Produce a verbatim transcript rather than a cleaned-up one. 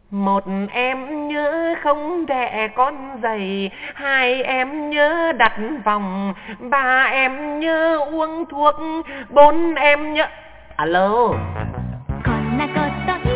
Một em nhớ không đẻ con dày, hai em nhớ đặt vòng, ba em nhớ uống thuốc, bốn em nhớ... Alo. こんなこと